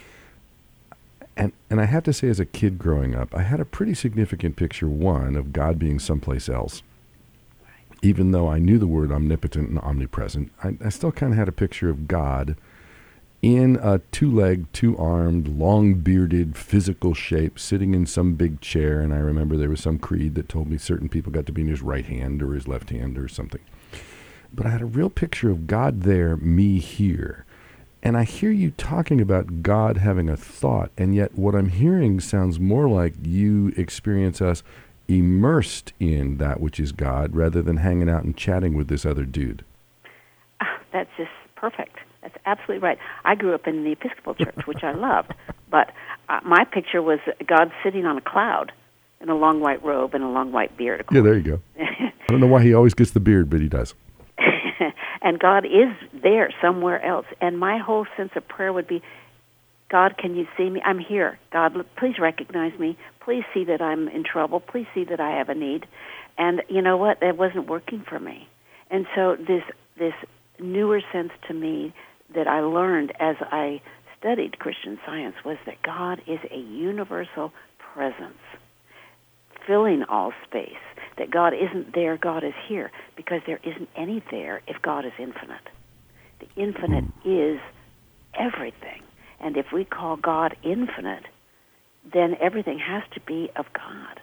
And and I have to say, as a kid growing up, I had a pretty significant picture, one, of God being someplace else. Even though I knew the word omnipotent and omnipresent, I, I still kind of had a picture of God in a two-legged, two-armed, long-bearded, physical shape, sitting in some big chair. And I remember there was some creed that told me certain people got to be in his right hand or his left hand or something. But I had a real picture of God there, me here. And I hear you talking about God having a thought, and yet what I'm hearing sounds more like you experience us immersed in that which is God rather than hanging out and chatting with this other dude. Ah, that's just perfect. That's absolutely right. I grew up in the Episcopal Church, which I loved, but uh, my picture was God sitting on a cloud in a long white robe and a long white beard. Yeah, there you go. I don't know why he always gets the beard, but he does. And God is there somewhere else. And my whole sense of prayer would be, God, can you see me? I'm here. God, please recognize me. Please see that I'm in trouble. Please see that I have a need. And you know what? That wasn't working for me. And so this this newer sense to me that I learned as I studied Christian Science was that God is a universal presence, filling all space. That God isn't there, God is here, because there isn't any there if God is infinite. The infinite mm. is everything. And if we call God infinite, then everything has to be of God.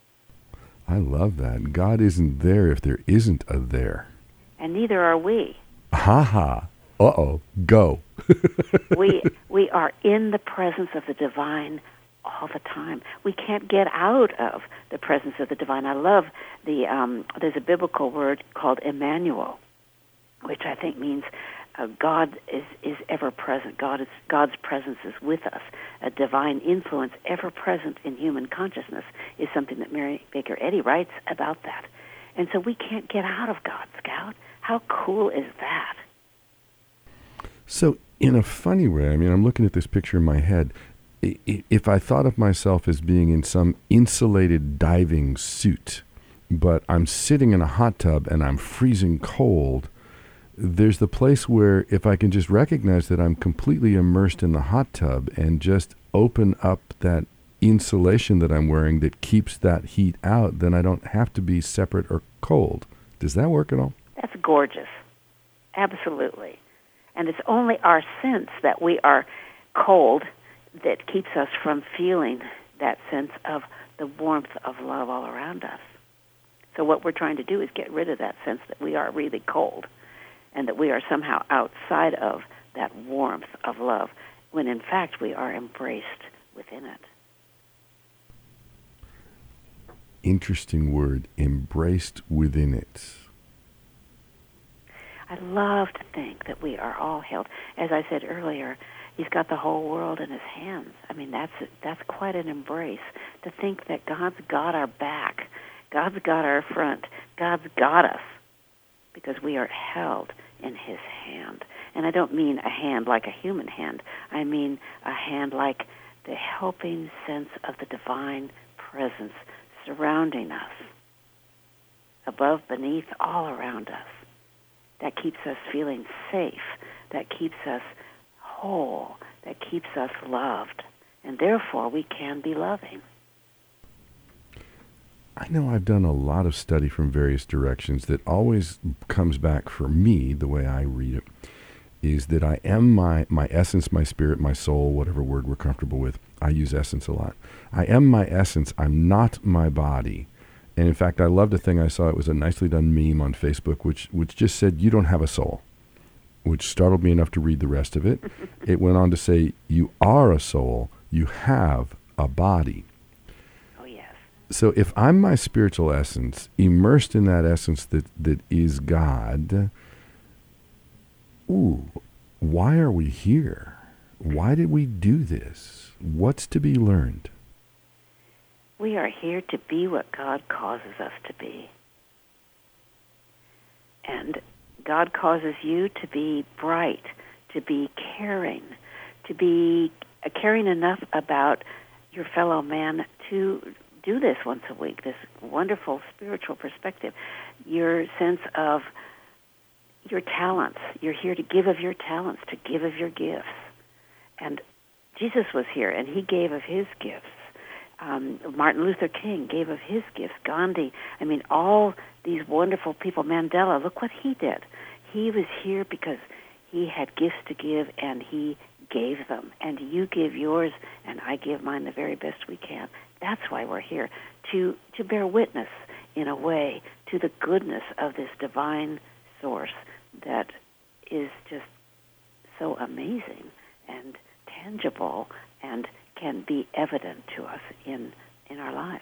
I love that. God isn't there if there isn't a there. And neither are we. Ha ha. Uh-oh. Go. we we are in the presence of the divine all the time. We can't get out of the presence of the divine. I love the, um, there's a biblical word called Emmanuel, which I think means uh, God is, is ever present. God is, God's presence is with us. A divine influence ever present in human consciousness is something that Mary Baker Eddy writes about that. And so we can't get out of God, Scout. How cool is that? So, in a funny way, I mean, I'm looking at this picture in my head. I- i- If I thought of myself as being in some insulated diving suit, but I'm sitting in a hot tub and I'm freezing cold, there's the place where if I can just recognize that I'm completely immersed in the hot tub and just open up that insulation that I'm wearing that keeps that heat out, then I don't have to be separate or cold. Does that work at all? That's gorgeous. Absolutely. And it's only our sense that we are cold that keeps us from feeling that sense of the warmth of love all around us. So what we're trying to do is get rid of that sense that we are really cold and that we are somehow outside of that warmth of love, when in fact we are embraced within it. Interesting word, embraced within it. I love to think that we are all held. As I said earlier, he's got the whole world in his hands. I mean, that's that's quite an embrace, to think that God's got our back, God's got our front, God's got us, because we are held in his hand. And I don't mean a hand like a human hand. I mean a hand like the helping sense of the divine presence surrounding us, above, beneath, all around us. That keeps us feeling safe, that keeps us whole, that keeps us loved, and therefore we can be loving. I know I've done a lot of study from various directions that always comes back for me, the way I read it, is that I am my, my essence, my spirit, my soul, whatever word we're comfortable with. I use essence a lot. I am my essence. I'm not my body. And in fact, I loved a thing I saw. It was a nicely done meme on Facebook, which which just said, "You don't have a soul," which startled me enough to read the rest of it. It went on to say, "You are a soul. You have a body." Oh, yes. So if I'm my spiritual essence, immersed in that essence that, that is God, ooh, why are we here? Why did we do this? What's to be learned? We are here to be what God causes us to be. And God causes you to be bright, to be caring, to be caring enough about your fellow man to do this once a week, this wonderful spiritual perspective, your sense of your talents. You're here to give of your talents, to give of your gifts. And Jesus was here, and he gave of his gifts. Um, Martin Luther King gave of his gifts. Gandhi, I mean, all these wonderful people. Mandela, look what he did. He was here because he had gifts to give, and he gave them. And you give yours, and I give mine the very best we can. That's why we're here, to, to bear witness, in a way, to the goodness of this divine source that is just so amazing and tangible and can be evident to us in, in our lives.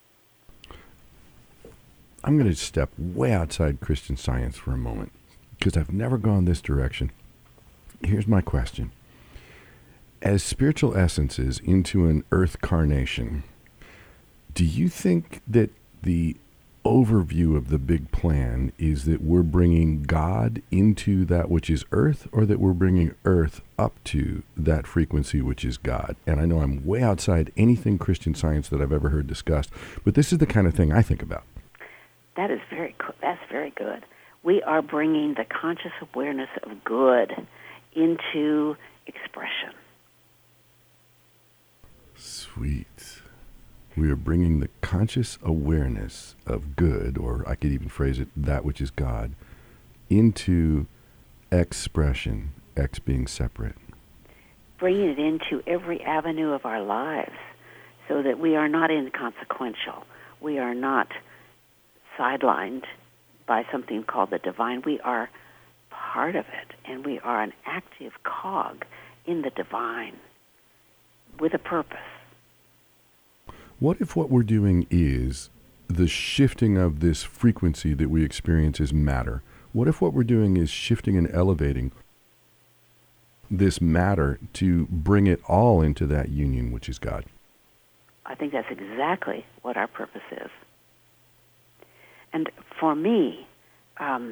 I'm going to step way outside Christian Science for a moment, because I've never gone this direction. Here's my question. As spiritual essences into an earth carnation, do you think that the overview of the big plan is that we're bringing God into that which is earth, or that we're bringing earth up to that frequency which is God? And I know I'm way outside anything Christian Science that I've ever heard discussed, but this is the kind of thing I think about. That is very co- that's very good. We are bringing the conscious awareness of good into expression. Sweet. We are bringing the conscious awareness of good, or I could even phrase it, that which is God, into expression, X being separate. Bringing it into every avenue of our lives so that we are not inconsequential. We are not sidelined by something called the divine. We are part of it, and we are an active cog in the divine with a purpose. What if what we're doing is the shifting of this frequency that we experience as matter? What if what we're doing is shifting and elevating this matter to bring it all into that union, which is God? I think that's exactly what our purpose is. And for me, um,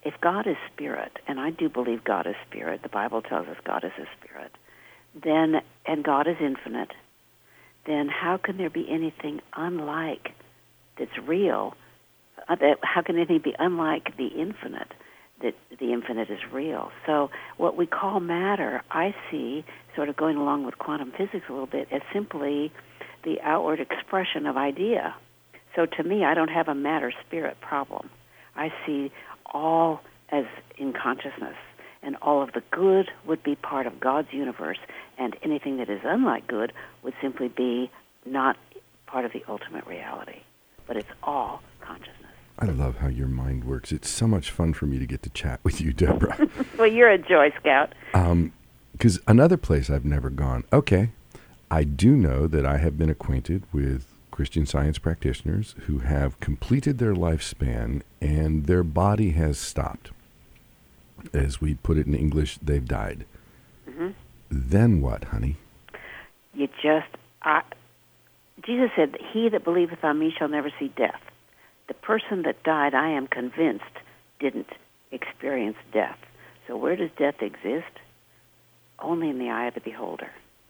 if God is spirit, and I do believe God is spirit, the Bible tells us God is a spirit, then, and God is infinite, then how can there be anything unlike that's real? Uh, that, how can anything be unlike the infinite, that the infinite is real? So what we call matter, I see, sort of going along with quantum physics a little bit, as simply the outward expression of idea. So to me, I don't have a matter-spirit problem. I see all as in consciousness, and all of the good would be part of God's universe, and anything that is unlike good would simply be not part of the ultimate reality. But it's all consciousness. I love how your mind works. It's so much fun for me to get to chat with you, Deborah. Well, you're a joy, Scout. Um, because another place I've never gone, okay, I do know that I have been acquainted with Christian Science practitioners who have completed their lifespan and their body has stopped. As we put it in English, they've died. Mm-hmm. Then what, honey? You just, I, Jesus said, he that believeth on me shall never see death. The person that died, I am convinced, didn't experience death. So where does death exist? Only in the eye of the beholder.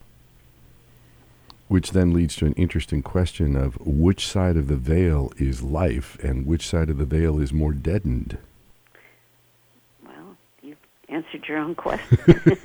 Which then leads to an interesting question of which side of the veil is life and which side of the veil is more deadened. Well, you've answered your own question.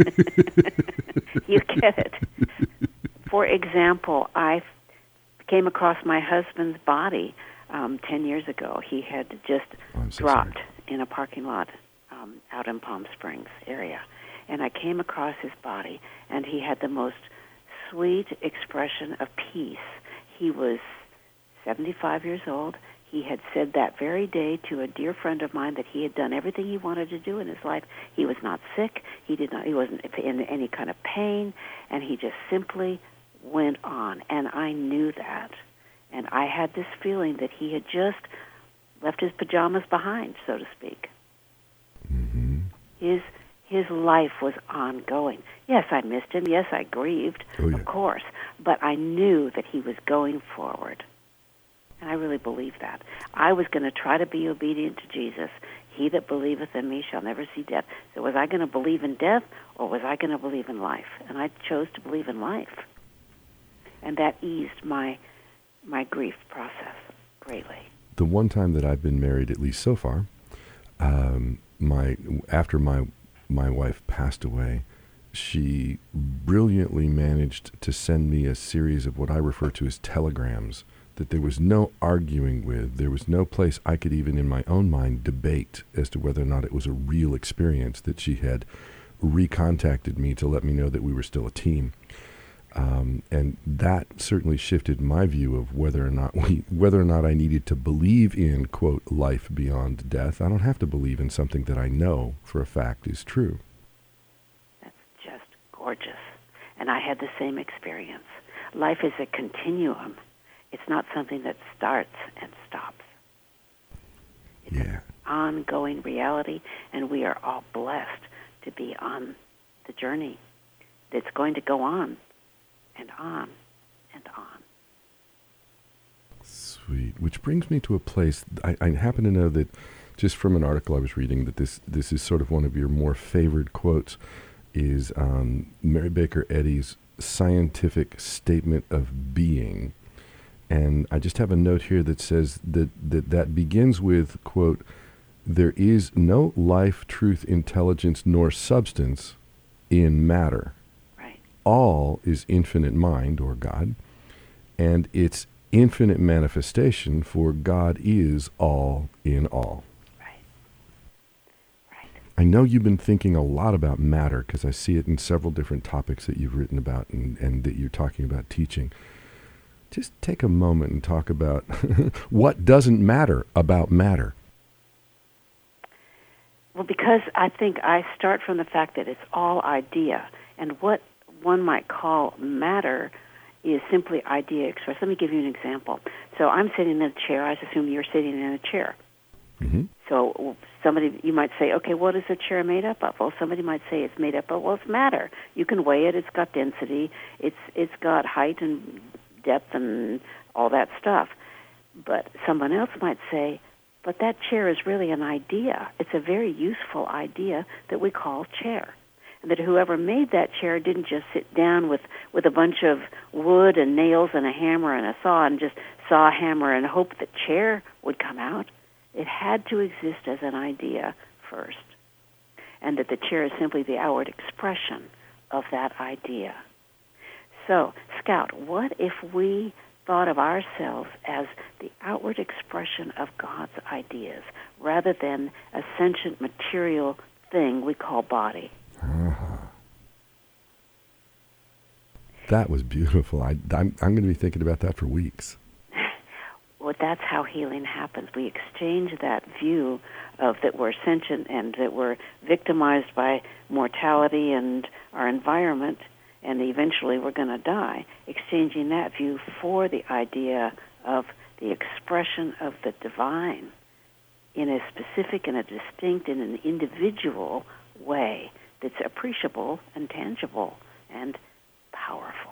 You get it. For example, I came across my husband's body um, ten years ago. He had just oh, so dropped sorry. in a parking lot um, out in Palm Springs area. And I came across his body, and he had the most sweet expression of peace. He was seventy-five years old. He had said that very day to a dear friend of mine that he had done everything he wanted to do in his life. He was not sick. He did not. He wasn't in any kind of pain, and he just simply went on. And I knew that, and I had this feeling that he had just left his pajamas behind, so to speak. Mm-hmm. His His life was ongoing. Yes, I missed him. Yes, I grieved, oh, yeah. of course. But I knew that he was going forward. And I really believe that. I was going to try to be obedient to Jesus. He that believeth in me shall never see death. So was I going to believe in death, or was I going to believe in life? And I chose to believe in life. And that eased my my grief process greatly. The one time that I've been married, at least so far, um, my after my my wife passed away, she brilliantly managed to send me a series of what I refer to as telegrams that there was no arguing with. There was no place I could even in my own mind debate as to whether or not it was a real experience, that she had recontacted me to let me know that we were still a team. Um, and that certainly shifted my view of whether or not we, whether or not I needed to believe in, quote, life beyond death. I don't have to believe in something that I know for a fact is true. That's just gorgeous. And I had the same experience. Life is a continuum. It's not something that starts and stops. It's Yeah. an ongoing reality, and we are all blessed to be on the journey that's going to go on. And on and on. Sweet. Which brings me to a place, I, I happen to know that just from an article I was reading that this this is sort of one of your more favored quotes, is um, Mary Baker Eddy's scientific statement of being. And I just have a note here that says that that, that begins with, quote, there is no life, truth, intelligence, nor substance in matter. All is infinite mind, or God, and its infinite manifestation, for God is all in all. Right. Right. I know you've been thinking a lot about matter, because I see it in several different topics that you've written about and, and that you're talking about teaching. Just take a moment and talk about what doesn't matter about matter. Well, because I think I start from the fact that it's all idea, and what one might call matter is simply idea expressed. Let me give you an example. So I'm sitting in a chair. I assume you're sitting in a chair. Mm-hmm. So somebody, you might say, okay, what is a chair made up of? Well, somebody might say it's made up of, well, it's matter. You can weigh it. It's got density. It's It's got height and depth and all that stuff. But someone else might say, But that chair is really an idea. It's a very useful idea that we call chair. And that whoever made that chair didn't just sit down with, with a bunch of wood and nails and a hammer and a saw and just saw a hammer and hope the chair would come out. It had to exist as an idea first. And that the chair is simply the outward expression of that idea. So, Scout, what if we thought of ourselves as the outward expression of God's ideas rather than a sentient material thing we call body? Uh-huh. That was beautiful. I, I'm, I'm going to be thinking about that for weeks. Well, that's how healing happens. We exchange that view of that we're sentient and that we're victimized by mortality and our environment, and eventually we're going to die, exchanging that view for the idea of the expression of the divine in a specific and a distinct and an individual way that's appreciable and tangible and powerful.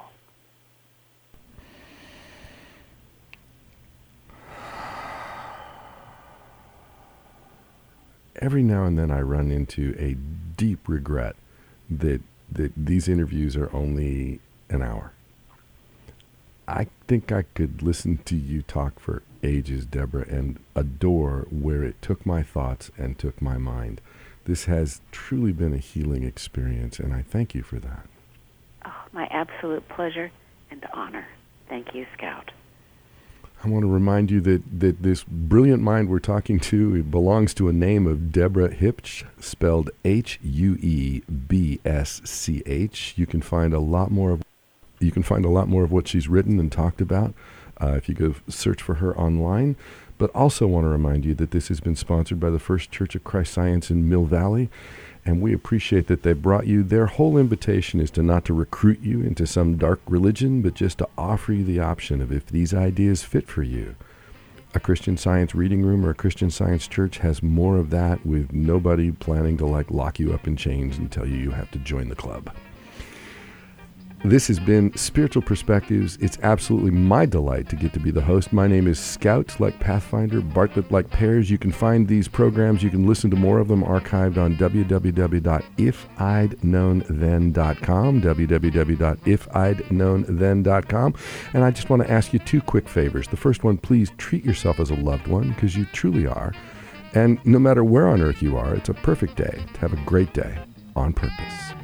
Every now and then I run into a deep regret that that these interviews are only an hour. I think I could listen to you talk for ages, Deborah, and adore where it took my thoughts and took my mind. This has truly been a healing experience, and I thank you for that. Oh, my absolute pleasure and honor. Thank you, Scout. I want to remind you that, that this brilliant mind we're talking to, it belongs to a name of Deborah Hipsch, spelled H U E B S C H. You can find a lot more of you can find a lot more of what she's written and talked about uh, if you go search for her online. But also want to remind you that this has been sponsored by the First Church of Christ Science in Mill Valley, and we appreciate that they brought you. Their whole invitation is to not to recruit you into some dark religion, but just to offer you the option of if these ideas fit for you. A Christian Science reading room or a Christian Science church has more of that, with nobody planning to like lock you up in chains and tell you you have to join the club. This has been Spiritual Perspectives. It's absolutely my delight to get to be the host. My name is Scout, like Pathfinder, Bartlett, like Pears. You can find these programs. You can listen to more of them archived on w w w dot if i'd known then dot com, w w w dot if i'd known then dot com. And I just want to ask you two quick favors. The first one, please treat yourself as a loved one, because you truly are. And no matter where on earth you are, it's a perfect day to have a great day on purpose.